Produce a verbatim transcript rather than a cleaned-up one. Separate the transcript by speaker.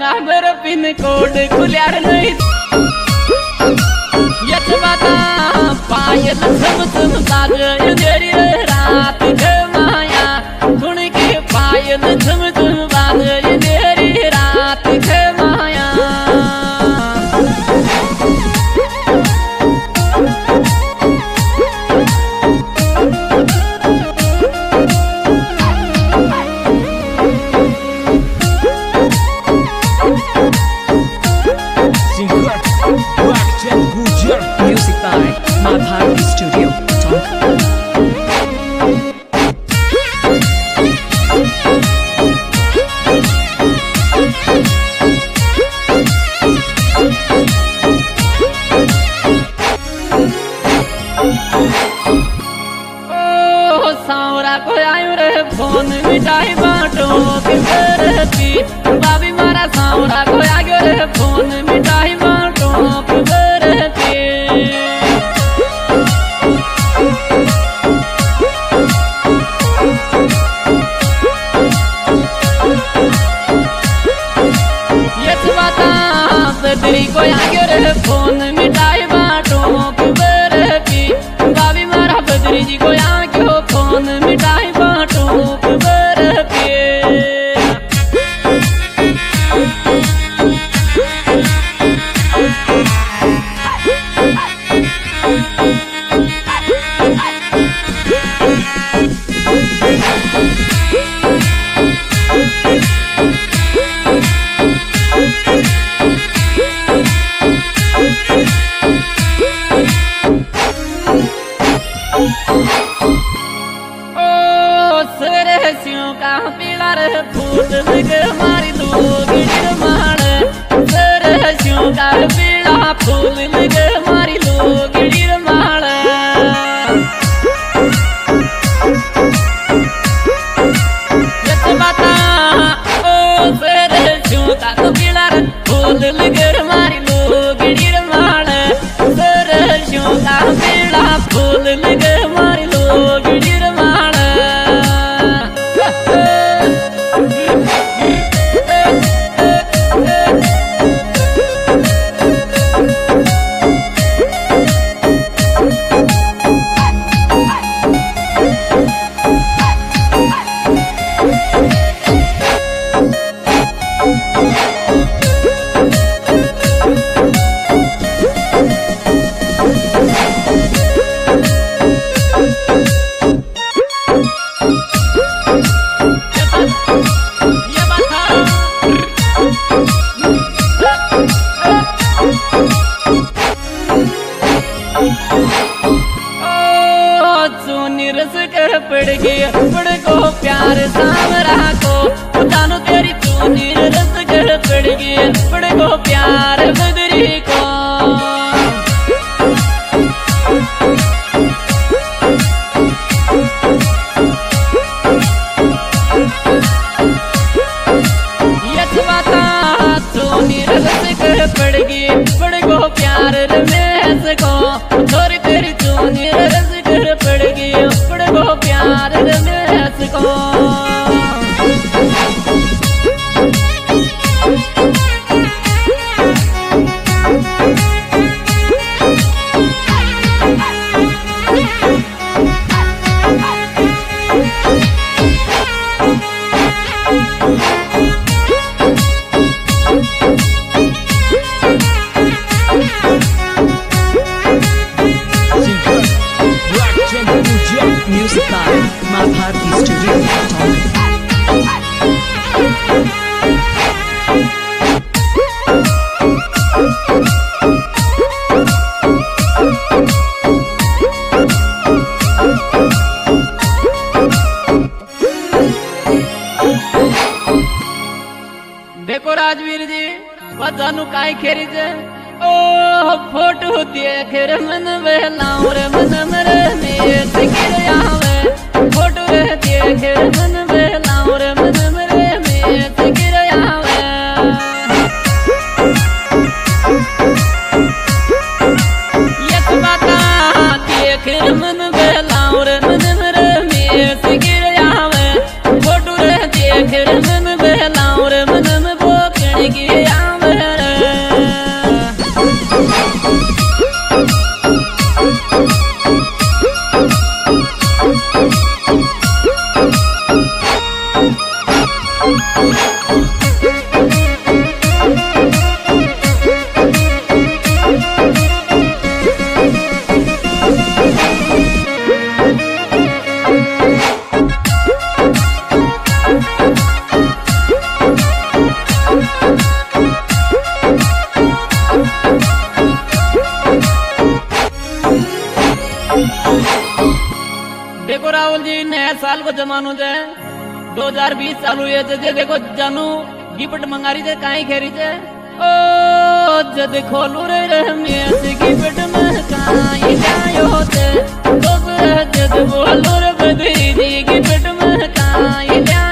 Speaker 1: बर pin code खुल्यार नहीं यच बाता पायल झम झम बाज अंधेरी रात के माया सुन के पायल झम झम बाज अंधेरी रात के माया
Speaker 2: Music by Madhavi Studio.
Speaker 1: ओ सावरा को आयो रे फोन मिठाई बाटो पिबरती बाबी मारा सावरा को आयो रे फोन मिठाई बाटो पिबरती यच बाता बदरी को आयो रे फोन मिठाई बाटो पिबरती बाबी मारा बदरी जी को आयो फोन मिठाई बाटो पिबरती का पीला रे फूल लगे मारी लोग गिरमाड़ सरहसियों का पीला फूल लगे मारी लोग गिरमाड़ यच बाता ओ सरहसियों का पीला रे फूल लगे मारी लोग गिरमाड़ सरहसियों का पीला फूल लगे मारी लोग गिरमाड़ पड़ गया पड़ को प्यार सामरा को जानो तेरी चूनी रस कर पड़ गया पड़ को प्यार बदरी को यच बाता चूनी रस कर पड़ गई पड़ को प्यार रमेश को छोरी तेरी चूनी रस कर पड़ गई पड़ को प्यार रमेश को
Speaker 2: Music by Madhavi Studio.
Speaker 1: देखो राजवीर जी वजानु काय खेरी जे ओ फोटो देख रे मन बहलाऊ रे मन मरे में सिकर आवे फोटो देख रे मन बहलाऊ रे मन मरे में सिकर आवे यच बाता देख रे मन बहलाऊ रे मन मरे में सिकर आवे फोटो देख रे मन बहलाऊ रे मन में बोकने की आवे रे। देखो राहुल जी, नया साल को जमानो जे दो हजार बीस चालू है जे देखो जानू गिफ्ट मंगा रही थे काई खेरी थे ओ जद खोलू रे रे मेस गिफ्ट में काई जायो थे तो जद बोलू रे बदरी गिफ्ट में काई जायो